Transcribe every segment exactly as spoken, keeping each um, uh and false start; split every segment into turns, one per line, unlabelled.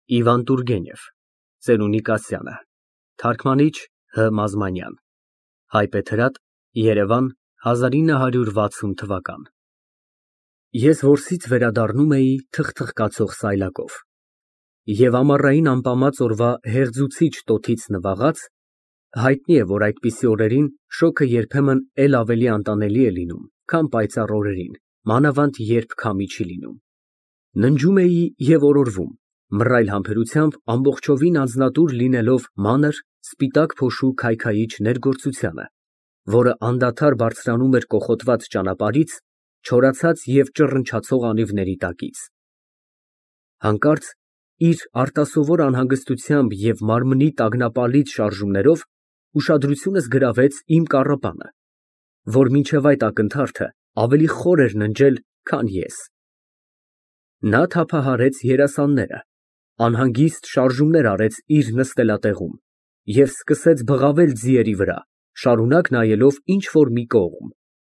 Իվան Տուրգենև, Ծերունի Կասյանը, թարգմանիչ Հ. Մազմանյան, հայբեթրատ, Երևան, հազար ինը հարյուր վաթսուն թվական։ Ես որսից վերադառնում էի թխթխկացող սայլակով և ամառային ամպամած օրվա հեղձուցիչ տոթից նվաղած (հայտնի է, որ այդպիսի օրերին շոգը երբեմն էլ ավելի անտանելի է լինում, քան պայծառ օրերին, մանավանդ երբ քամի չի լինում) ննջում էի և օրորվում, մռայլ համբերությամբ ամբողջովին անձնատուր լինելով մանր, սպիտակ փոշու քայքայիչ ներգործությանը, որը անդադար բարձրանում էր կոխոտված ճանապարհից, չորացած և ճռնչացող անիվների տակից։ Հանկարծ իր արտասովոր անհանգստությամբ և մարմնի տագնապալից շարժումներով ուշադրությունս գրավեց իմ կառապանը, որ մինչև այդ ակնթարթը ավելի խոր էր ննջել, քան ես։ Նա թափահարեց երասանները, անհանգիստ շարժումներ արեց իր նստելատեղում և սկսեց բղավել ձիերի վրա, շարունակ նայելով ինչ֊որ մի կողմ։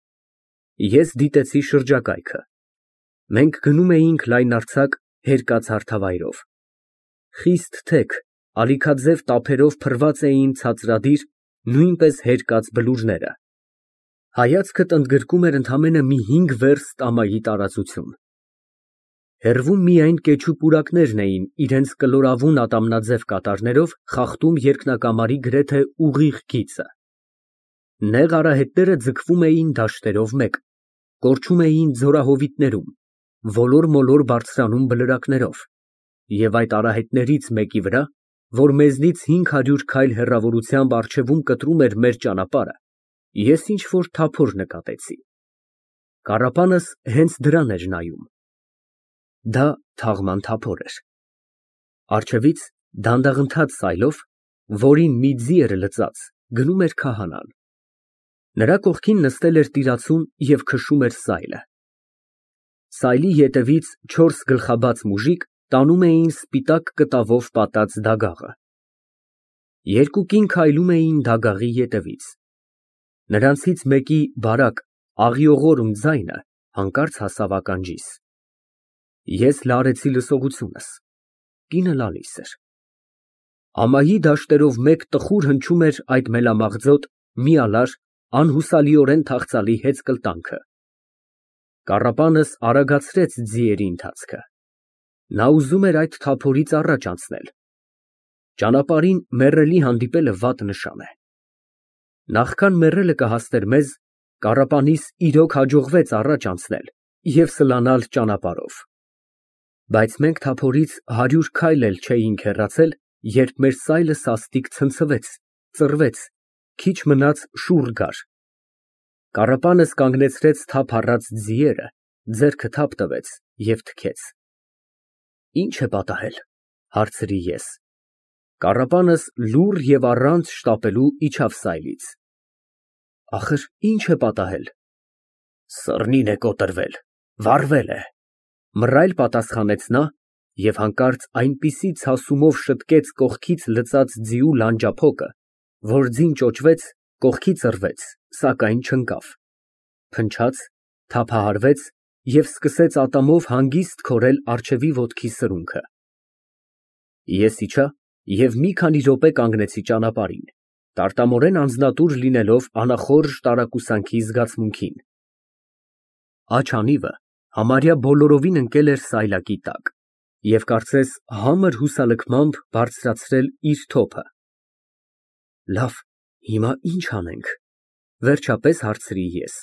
Ես դիտեցի շրջակայքը։ Մենք գնում էինք լայնարձակ, հերկած հարթավայրով։ Խիստ թեք, ալիքաձև տափերով փռված էին ցածրադիր, նույնպես հերկած բլուրները։ Հայացքդ ընդգրկում էր ընդամենը մի հինգ վերստ ամայի տարածություն։ Հեռվում միայն կեչու պուրակներն էին իրենց կլորավուն ատամնաձև կատարներով խախտում երկնակամարի գրեթե ուղիղ գիծը։ Նեղ արահետները ձգվում էին դաշտերով մեկ, կորչում էին ձորահովիտներում, ոլոր֊մոլոր բարձրանում բլրակներով, և այդ արահետներից մեկի վրա, որ մեզնից հինգ հարյուր քայլ հեռավորությամբ առջևում կտրում էր մեր ճանապարհը, ես ինչ֊որ թափոր նկատեցի։ Կառապանս հենց դրան էր նայում։ Դա թաղման թափոր էր։ Առջևից, դանդաղընթաց սայլով, որին մի ձի էր լծած, գնում էր քահանան։ Նրա կողքին նստել էր տիրացուն և քշում էր սայլը։ Սայլի ետևից չորս գլխաբաց մուժիկ տանում էին սպիտակ կտավով պատած դագաղը։ Երկու կին քայլում էին դագաղի ետևից։ Նրանցից մեկի բարակ, աղիողորմ ձայնը հանկարծ հասավ ականջիս։ Ես լարեցի լսողությունս։ Կինը լալիս էր։ Ամայի դաշտերով մեկ տխուր հնչում էր այդ մելամաղձոտ, միալար, անհուսալիորեն թախծալի հեծկլտանքը։ Կառապանս արագացրեց ձիերի ընթացքը։ Նա ուզում էր այդ թափորից առաջ անցնել։ Ճանապարհին մեռելի հանդիպելը վատ նշան է։ Նախքան մեռելը կհասներ մեզ, կառապանիս իրոք հաջողվեց առաջ անցնել և սլանալ ճանապարհով։ Բայց մենք թափորից հարյուր քայլ էլ չէինք հեռացել, երբ մեր սայլը սաստիկ ցնցվեց, ծռվեց, քիչ մնաց շուռ գար։ Կառապանս կանգնեցրեց թափ առած ձիերը, ձեռքը թափ տվեց և թքեց։ Ի՞նչ է պատահել, հարցրի ես։ Կառապանս լուռ և առանց շտապելու իջավ սայլից։ Ախր ի՞նչ է պատահել։ Սռնին է կոտրվել, վառվել է, մռայլ պատասխանեց նա և հանկարծ այնպիսի ցասումով շտկեց կողքից լծած ձիու լանջափոկը, որ ձին ճոճվեց, կողքի ծռվեց, սակայն չընկավ, փնչաց, թափահարվեց և սկսեց ատամով հանգիստ քորել առջևի ոտքի սրունքը։ Ես իջա և մի քանի րոպե կանգնեցի ճանապարհին, տարտամորեն անձնատուր լինելով անախորժ տարակուսանքի զգացմունքին։ Աջ անիվը համարյա բոլորովին ընկել էր սայլակի տակ և կարծես համր հուսալքմամբ բարձրացրել իր թոփը։ Լավ, հիմա ի՞նչ անենք, վերջապես հարցրի ես։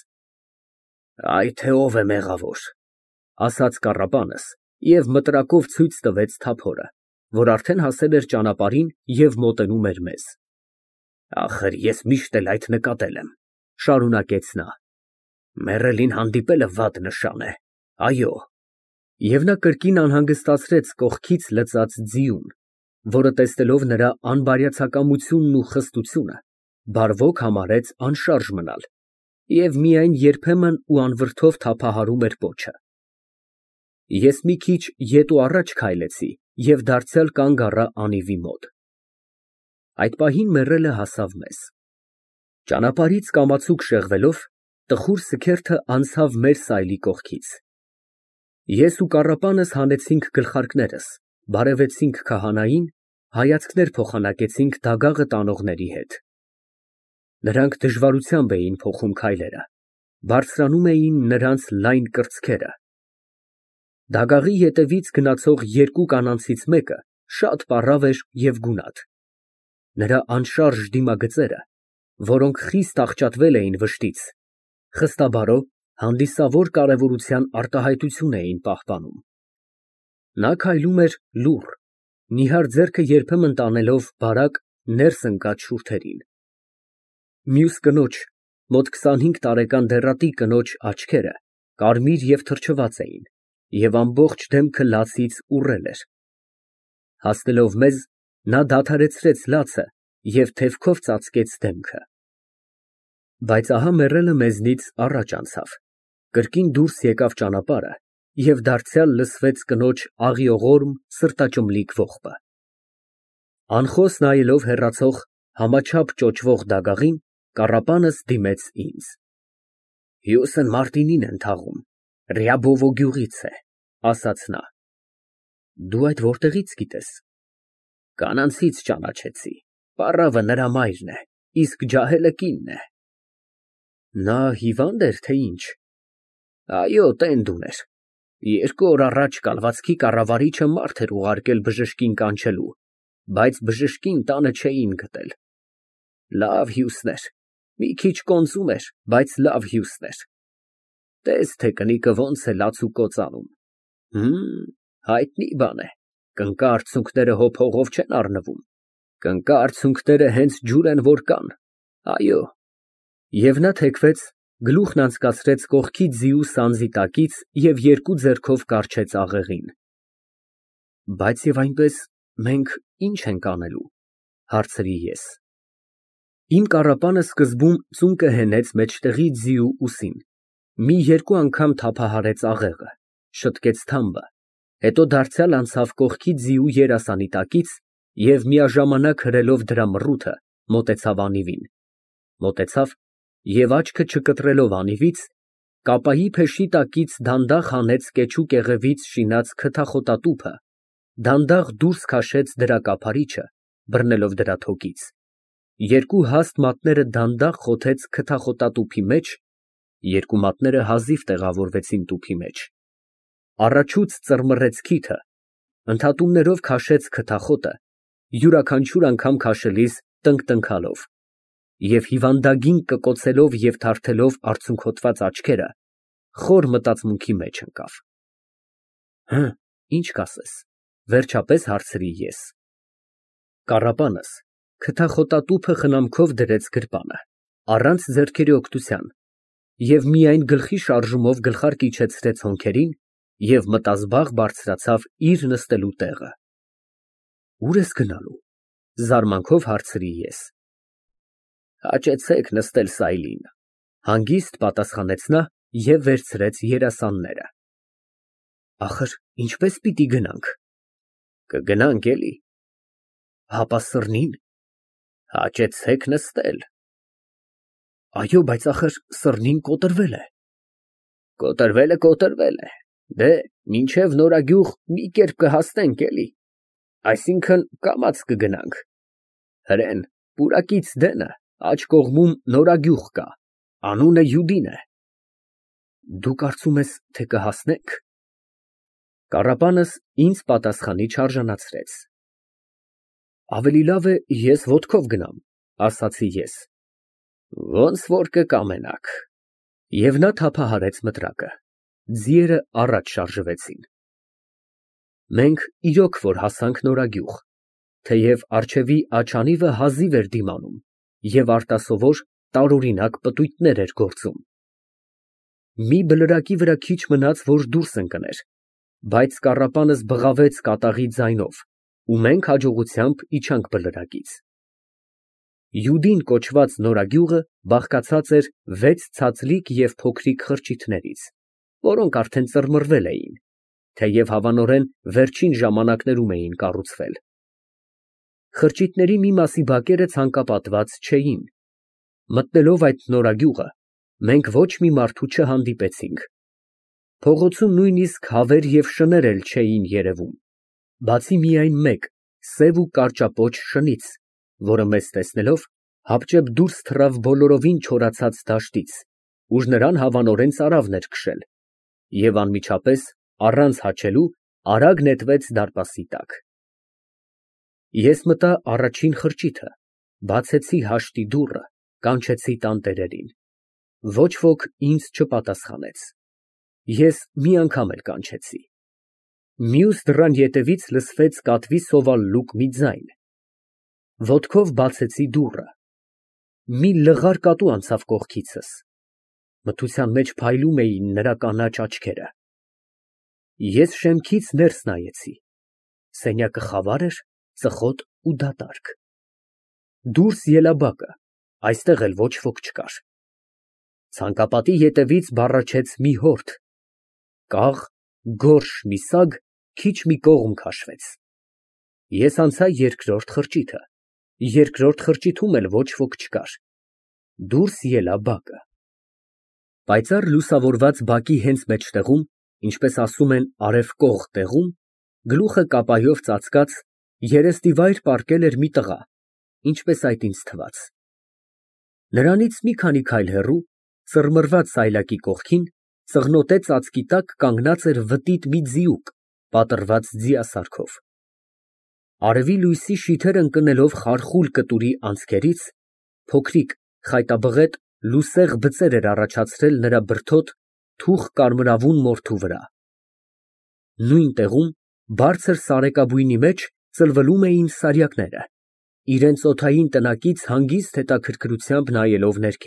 Այ թե ով է մեղավոր, ասաց կառապանս և մտրակով ցույց տվեց թափորը, որ արդեն հասել էր ճանապարհին և մոտենում էր մեզ։ Ախր ես միշտ էլ այդ նկատել եմ, շարունակեց նա։ Մեռելին հանդիպելը վատ նշան է, այո։ Եվ նա կրկին անհանգստացրեց կողքից լծած ձիուն, որը տեսնելով նրա անբարյացակամությունն ու խստությունը, բարվոք համարեց անշարժ մնալ և միայն երբեմն ու անվրդով թափահարում էր պոչը։ Ես մի քիչ ետ ու առաջ քայլեցի և դարձյալ կանգ առա անիվի մոտ։ Այդ պահին մեռելը հասավ մեզ։ Ճանապարհից կամացուկ շեղվելով, տխուր սքերթը անցավ մեր սայլի կողքից։ Ես ու կառապանս հանեցինք գլխարկներս բարևեցինք քահանային, հայացքներ փոխանակեցինք դագաղը տանողների հետ։ Նրանք դժվարությամբ էին փոխում քայլերը, բարձրանում էին նրանց լայն կրծքերը։ Դագաղի ետևից գնացող երկու կանանցից մեկը շատ պառավ էր և գունատ։ Նրա անշարժ դիմագծերը, որոնք խիստ աղճատվել էին վշտից, խստաբարո, հանդիսավոր կարևորության արտահայտություն էին պահպանում։ Նա քայլում էր լուռ, նիհար ձեռքը երբեմն տանելով բարակ ներս ընկած շուրթերին։ Մյուս կնոջ, մոտ քսանհինգ տարեկան դեռատի կնոջ աչքերը կարմիր և թրջված էին և ամբողջ դեմքը լացից ուռել էր։ Հասնելով մեզ, նա դադարեցրեց լացը և թևքով ծածկեց դեմքը։ Բայց ահա մեռելը մեզնից առաջ անցավ, կրկին դուրս եկավ ճանապարհը և դարձյալ լսվեց կնոջ աղիողորմ, սրտաճմլիկ ողբը։ Անխոս նայելով հեռացող, համաչափ ճոճվող դագաղին, կառապանս դիմեց ինձ։ Հյուսն Մարտինին են թաղում, Ռյաբովո գյուղից է, ասաց նա։ Դու այդ որտեղի՞ց գիտես։ Կանանցից ճանաչեցի, պառավը նրա մայրն է, իսկ ջահելը կինն է։ Նա հիվա՞նդ էր, թե ինչ։ Այո, տենդ ուներ։ Երկու օր առաջ կալվածքի կառավարիչը մարդ էր ուղարկել բժշկին կանչելու, բայց բժշկին տանը չէին գտել։ Լավ հյուսն էր, մի քիչ կոնծում էր, բայց լավ հյուսն էր։ Տես, թե կնիկը ոնց է լաց ու կոծ անում։ Հըմ, հայտնի բան է, կնկա արցունքները հո փողով չեն առնվում։ Կնկա արցունքները հենց ջուր են, որ կան, այո։ Եվ նա թեքվեց, գլուխն անցկացրեց կողքի ձիու սանձի տակից և երկու ձեռքով կառչեց աղեղին։ Բայց և այնպես մենք ի՞նչ ենք անելու, հարցրի ես։ Իմ կառապանը սկզբում ծունկը հենեց մեջտեղի ձիու ուսին, մի երկու անգամ թափահարեց աղեղը, շտկեց թամբը, հետո դարձյալ անցավ կողքի ձիու երասանի տակից և միաժամանակ հրելով դրա մռութը, մոտեցավ անիվին, մոտեցավ և աչքը չկտրելով անիվից, կապայի փեշի տակից դանդաղ հանեց կեչու կեղևից շինած քթախոտատուփը, դանդաղ դուրս քաշեց դրա կափարիչը, բռնելով դրա թոկից, երկու հաստ մատները դանդաղ խոթեց քթախոտատուփի մեջ, երկու մատները հազիվ տեղավորվեցին տուփի մեջ, առաջուց ծռմռեց քիթը, ընդհատումներով քաշեց քթախոտը, յուրաքանչյուր անգամ քաշելիս տնկտնքալով, և հիվանդագին կկոցելով և թարթելով արցունքհոտված աչքերը, խոր մտածմունքի մեջ ընկավ։ Հը, ինչ կասես, վերջապես հարցրի ես։ Կառապանս քթախոտատուփը խնամքով դրեց գրպանը, առանց ձեռքերի օգնության, և միայն գլխի շարժումով գլխարկ իջեցրեց հոնքերին և մտազբաղ բարձրացավ իր նստելու տեղը։ Ո՞ւր ես գնալու, զարմանքով հարցրի ես։ Հաճեցեք նստել սայլին, հանգիստ պատասխանեց նա և վերցրեց երասանները։ Ախր ինչպե՞ս պիտի գնանք։ Կգնանք էլի։ Հապա սըրնի՞ն։ Հաճեցեք նստել։ Այո, բայց ախր սըրնին կոտրվել է։ Կոտրվելը կոտրվել է, դե, մինչև Նորագյուղ մի կերպ կհասնենք էլի, այսինքն կամաց կգնանք։ Հրեն, պուրակից դենը, աջ կողմում Նորագյուղ կա, անունը Յուդին է։ Դու կարծում ես, թե կհասնենք։ Կառապանս ինձ պատասխանի չարժանացրեց։ Ավելի լավ է ես ոտքով գնամ, ասացի ես։ Ոնց որ կկամենաք։ Եվ նա թափահարեց մտրակը, ձիերը առաջ շարժվեցին։ Մենք իրոք որ հասանք Նորագյուղ, թեև առջևի աջ անիվը հազիվ էր դիմանում և արտասովոր, տարօրինակ պտույտներ էր գործում։ Մի բլրակի վրա քիչ մնաց, որ դուրս ընկներ, բայց կառապանս բղավեց կատաղի ձայնով, ու մենք հաջողությամբ իջանք բլրակից։ Յուդին կոչված Նորագյուղը բաղկացած էր վեց ցածլիկ և փոքրիկ խրճիթներից, որոնք արդեն ծռմռվել էին, թեև հավանորեն վերջին ժամանակներում էին կառուցվել։ Խրճիթների մի մասի բակերը ցանկապատված չէին։ Մտնելով այդ նորագյուղը, մենք ոչ մի մարդու չհանդիպեցինք։ Փողոցում նույնիսկ հավեր և շներ էլ չէին երևում։ Բացի միայն մեկ սև ու կարճապոչ շնից, որը մեզ տեսնելով հապճեպ դուրս թռավ բոլորովին չորացած դաշտից, ուր նրան հավանորեն ծարավն էր քշել, և անմիջապես առանց հաչելու արագ նետվեց դարպասի տակ։ Ես մտա առաջին խրճիթը, բացեցի հաշտի դուռը, կանչեցի տանտերերին։ Ոչ ոք ինձ չպատասխանեց։ Ես մի անգամ էլ կանչեցի։ Մյուս դռան ետևից լսվեց կատվի սովալ լուկ մի ձայն։ Ոտքով բացեցի դուռը։ Մի լղար կատու անցավ կողքիցս։ Մթության մեջ փայլում էին նրա կանաչ աչքերը։ Ես շեմքից ներս նայեցի։ Սենյակը խավար էր, ծխոտ ու դատարկ։ Դուրս ելա բակը, այստեղ էլ ոչ ոք չկար։ Ցանկապատի ետևից բառաչեց մի հորդ։ Կաղ, գորշ մի սագ քիչ մի կողմ քաշվեց։ Ես անցա երկրորդ խրճիթը։ Երկրորդ խրճիթում էլ ոչ ոք չկար։ Դուրս ելա բակը։ Պայծառ լուսավորված բակի հենց մեջտեղում, ինչպես ասում են արևկող տեղում, գլուխը կապայով ծածկած, երեսնիվայր պառկել էր մի տղա, ինչպես այդ ինձ թվաց։ Նրանից մի քանի քայլ հեռու, ծռմռված սայլակի կողքին, ծղնոտե ծածկի տակ կանգնած էր վտիտ մի ձիուկ, պատռված ձիասարքով։ Արևի լույսի շիթեր ընկնելով խարխուլ կտուրի անցքերից, փոքրիկ, խայտաբղետ, լուսեղ բծեր էր առաջացրել նրա բրդոտ, թուխ կարմրավուն մորթու վրա։ Նույն տեղում, բարձր սարեկաբույնի մեջ ծլվլում էին սարյակները, իրենց օդային տնակից հանգիստ հետաքրքրությամբ նայելով ներքև։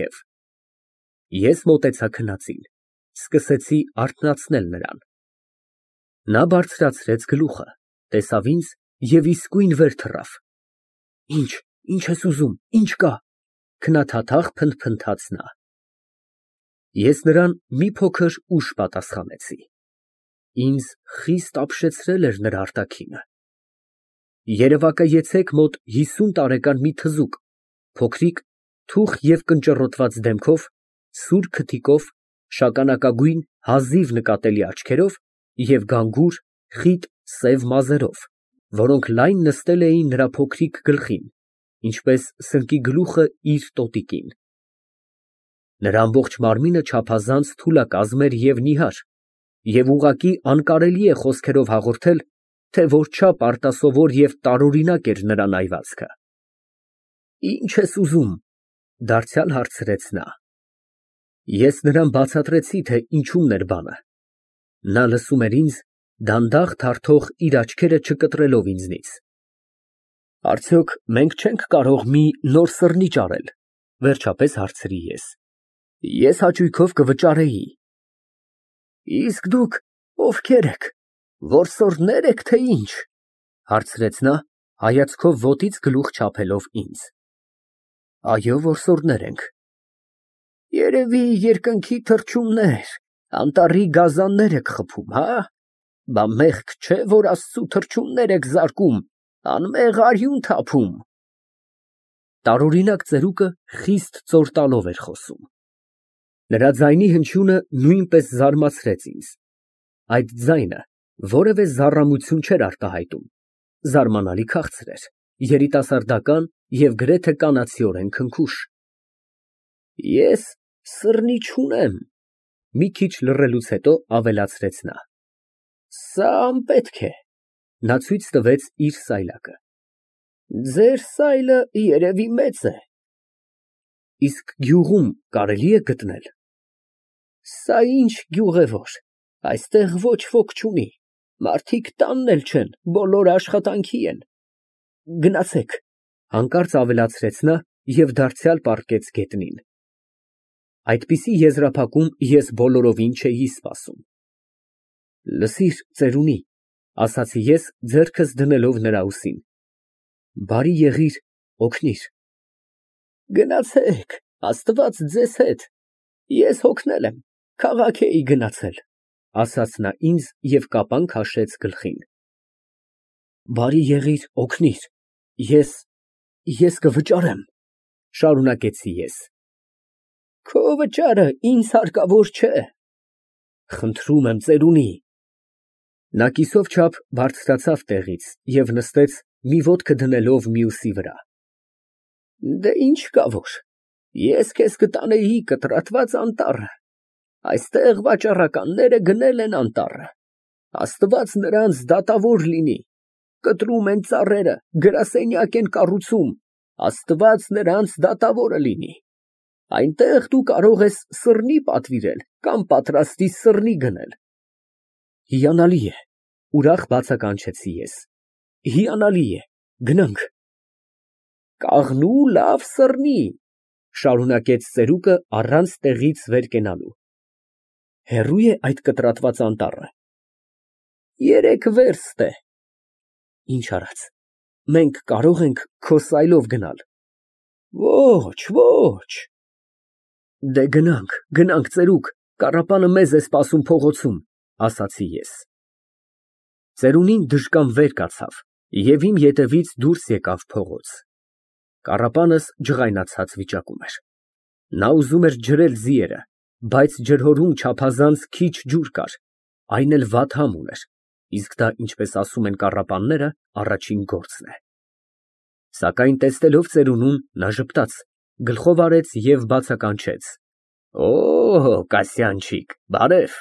Ես մոտեցա քնածին, սկսեցի արթնացնել նրան։ Նա բարձրացրեց գլուխը, տեսավ ինձ և իսկույն վեր թռավ։ Ինչ, ինչ ես ուզում, ինչ կա, քնաթաթախ փնթփնթաց նա։ Ես նրան մի փոքր ուշ պատասխանեցի։ Ինձ խիստ ապշեցրել էր նրա արտաքինը։ Երևակայեցեք մոտ հիսուն տարեկան մի թզուկ, փոքրիկ, թուխ և կնճռոտված դեմքով, սուր քթիկով, շագանակագույն, հազիվ նկատելի աչքերով և գանգուր, խիտ, սև մազերով, որոնք լայն նստել էին նրա փոքրիկ գլխին, ինչպես սնկի գլուխը իր տոտիկին։ Նրա ամբողջ մարմինը չափազանց թուլակազմ էր և նիհար, և ուղղակի անկարելի է խոսքերով հաղորդել, թե որչափ արտասովոր և տարօրինակ էր նրա նայվածքը։ Ի՞նչ ես ուզում, դարձյալ հարցրեց նա։ Ես նրան բացատրեցի, թե ինչումն էր բանը։ Նա լսում էր ինձ, դանդաղ թարթող իր աչքերը չկտրելով ինձնից։ Արդյոք մենք չենք կարող մի նոր սրնիչ արել, վերջապես հարցրի ես։ Ես հաճույքով կվճարեի։ Իսկ դուք ովքեր եք, որսորդնե՞ր եք, թե ինչ, հարցրեց նա, հայացքով ոտից գլուխ չափելով ինձ։ Այո, որսորդներ ենք։ Երևի երկնքի թռչուններ, անտառի գազաններ եք խփում, հա՞։ Բա մեղք չէ, որ Աստծու թռչուններ եք զարկում, անմեղ արյուն թափում։ Տարօրինակ ծերուկը խիստ ծոր տալով էր խոսում։ Նրա ձայնի հնչյունը նույնպես զարմացրեց ինձ։ Այդ ձայնը որևէ զառամություն չէր արտահայտում, զարմանալի քաղցր էր, երիտասարդական և գրեթե կանացիորեն քնքուշ։ Ես սրնի չունեմ, մի քիչ լռելուց հետո ավելացրեց նա։ Սա անպետք է։ Նա ցույց տվեց իր սայլակը։ Ձեր սայլը երևի մեծ է։ Իսկ գյուղում կարելի է գտնել։ Սա ինչ գյուղ է որ, այստեղ ոչ ոք չունի, մարդիկ տանն էլ չեն, բոլորը աշխատանքի են։ Գնացեք, հանկարծ ավելացրեց նա և դարձյալ պառկեց գետնին։ Այդպիսի եզրափակում ես բոլորովին չէի սպասում։ Լսիր, ծերունի, ասացի ես, ձեռքս դնելով նրա ուսին, բարի եղիր, օգնիր։ Գնացեք, Աստված ձեզ հետ, ես հոգնել եմ, քաղաք էի գնացել, ասաց նա ինձ և կապան քաշեց գլխին։ Բարի եղիր, օգնիր, ես, ես կվճարեմ, շարունակեցի ես։ Քո վճարը ինձ հարկավոր չէ։ Խնդրում եմ, ծերունի։ Նա կիսով չափ բարձրացավ տեղից և նստեց, մի ոտքը դնելով մյուսի վրա։ Դե ինչ կա որ, ես քեզ կտանեի կտրատված անտառ, այստեղ վաճառականները գնել են անտառը, Աստված նրանց դատավոր լինի, կտրում են ծառերը, գրասենյակ են կառուցում, Աստված նրանց դատավորը լինի, այնտեղ դու կարող ես սռնի պատվիրել կամ պատրաստի սռնի գնել։ Հիանալի է, ուրախ բացականչեցի ես, հիանալի է, գնանք։ Կաղնու լավ սռնի, շարունակեց ծերուկը առանց տեղից վեր կենալու։ Հեռու է այդ կտրատված անտառը։ Երեք վերստ է։ Ինչ արած, մենք կարող ենք քո սայլով գնալ։ Ոչ, ոչ։ Դե գնանք, գնանք ծերուկ, կառապանը մեզ է սպասում փողոցում, ասացի ես։ Ծերունին դժկամ վեր կացավ և իմ ետևից դուրս եկավ փողոց։ Կառապանս ջղայնացած վիճակում էր։ Նա ուզում էր ջրել ձիերը, բայց ջրհորում չափազանց քիչ ջուր կար, այն էլ վատ համ ուներ, իսկ դա, ինչպես ասում են կառապանները, առաջին գործն է։ Սակայն տեսնելով ծերունուն, նա ժպտաց, գլխով արեց և բացականչեց. Օ, Կասյանչիկ, բարև։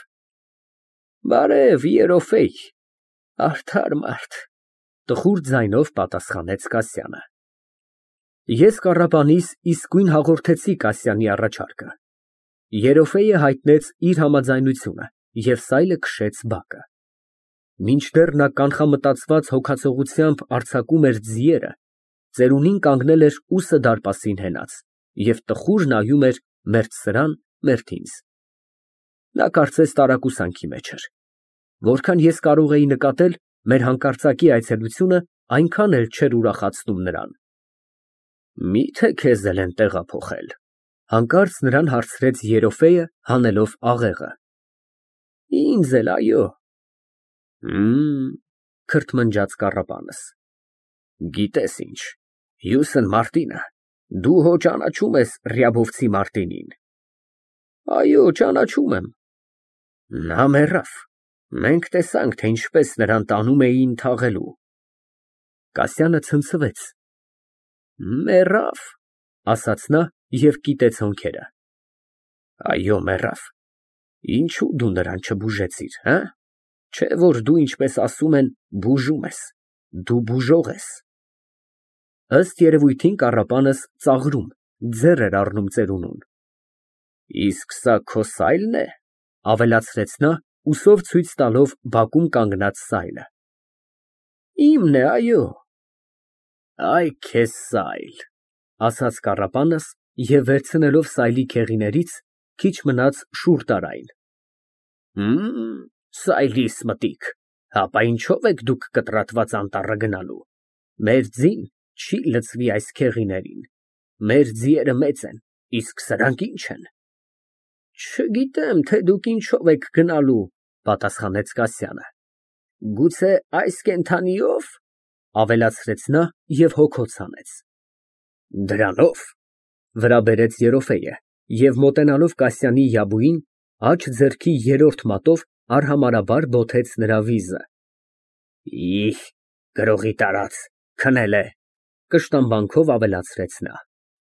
Բարև, Երոֆեյ, արդար մարդ, տխուր ձայնով պատասխանեց Կասյանը։ Ես կառապանիս իսկույն հաղորդեցի Կասյանի առաջարկը։ Երոֆեյը հայտնեց իր համաձայնությունը և սայլը քշեց բակը։ Մինչդեռ նա կանխամտածված հոգացողությամբ արձակում էր ձիերը, ծերունին կանգնել էր ուսը դարպասին հենած և տխուր նայում էր մերթ սրան, մերթ ինձ։ Նա կարծես տարակուսանքի մեջ էր։ Որքան ես կարող էի նկատել, մեր հանկարծակի այցելությունը այնքան էլ չէր ուրախացնում նրան։ Մի՞թե քեզ էլ են տեղափոխել, հանկարծ նրան հարցրեց Երոֆեյը, հանելով աղեղը։ Ինձ էլ, այո։ Հըմ, քրթմնջաց կառապանս։ Գիտես ինչ, Հյուսն Մարտինը, դու հո ճանաչում ես Ռյաբովցի Մարտինին։ Այո, ճանաչում եմ։ Նա մեռավ, մենք տեսանք, թե ինչպես նրան տանում էին թաղելու։ Կասյանը ցնցվեց։ Մեռավ, ասաց նա և կիտեց հոնքերը։ Այո, մեռավ։ Ինչու դու նրան չբուժեցիր, հը։ Չէ որ դու, ինչպես ասում են, բուժում ես, դու բուժող ես։ Ըստ երևույթին կառապանս ծաղրում, ձեռ էր առնում ծերունուն։ Իսկ սա քո սայլն է, ավելացրեց նա, ուսով ցույց տալով բակում կանգնած սայլը։ Իմն է, այո։ Այ քեզ սայլ, ասաց կառապանս և վերցնելով սայլի քեղիներից, քիչ մնաց շուռ տար այն։ Հըմ, սայլիս մտիկ, հապա ինչով եք դուք կտրատված անտառը գնալու։ Մեր ձին չի լցվի այս քեղիներին, մեր ձիերը մեծ են, իսկ սրանք ինչ են։ Չգիտեմ, թե դուք ինչով եք գնալու, պատասխանեց Կասյանը։ Գուցե այս կենդանիով, ավելացրեց նա և հոգոց հանեց։ Դրանով, վրա բերեց Երոֆեյը և մոտենալով Կասյանի յաբուին, աջ ձեռքի երրորդ մատով արհամարհաբար բոթեց նրա վիզը։ Իհ, գրողի տարած, քնել է, կշտամբանքով ավելացրեց նա։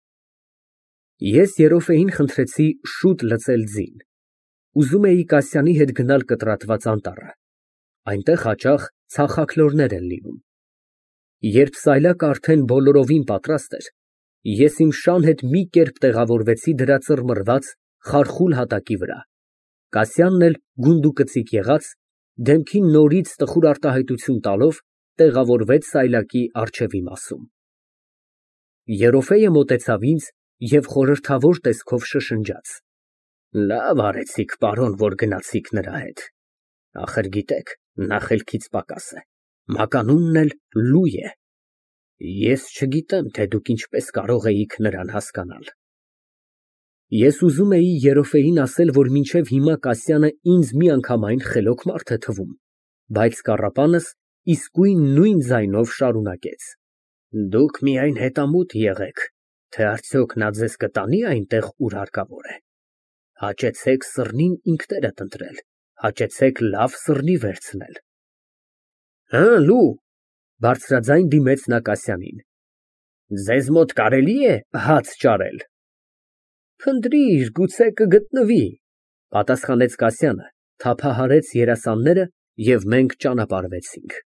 Ես Երոֆեյին խնդրեցի շուտ լցել ձին։ Ուզում էի Կասյանի հետ գնալ կտրատված անտառը։ Այնտեղ հաճախ ցախաքլորներ են լինում։ Երբ սայլակը արդեն բոլորովին պատրաստ էր, ես իմ շան հետ մի կերպ տեղավորվեցի դրա ծռմռված, խարխուլ հատակի վրա, Կասյանն էլ գունդուկծիկ եղած, դեմքին նորից տխուր արտահայտություն տալով, տեղավորվեց սայլակի առջևի մասում։ Երոֆեյը մոտեցավ ինձ և խորհրդավոր տեսքով շշնջաց. Լավ արեցիք, պարոն, որ գնացիք նրա հետ։ Ախր գիտեք, նա խելքից պակաս է, մականունն էլ լու է։ Ես չգիտեմ, թե դուք ինչպես կարող էիք նրան հասկանալ։ Ես ուզում էի Երոֆեյին ասել, որ մինչև հիմա Կասյանը ինձ միանգամայն խելոք մարդ է թվում, բայց կառապանս իսկույն նույն ձայնով շարունակեց. Դուք միայն հետամուտ եղեք, թե արդյոք նա ձեզ կտանի այնտեղ, ուր հարկավոր է։ Հաճեցեք սռնին ինքներդ ընտրել, հաճեցեք լավ սռնի վերցնել։ Հը, լու, բարձրաձայն դիմեց նա Կասյանին։ Ձեզ մոտ կարելի է հաց ճարել։ Փնտրիր, գուցե կգտնվի, պատասխանեց Կասյանը, թափահարեց երասանները, և մենք ճանապարհվեցինք։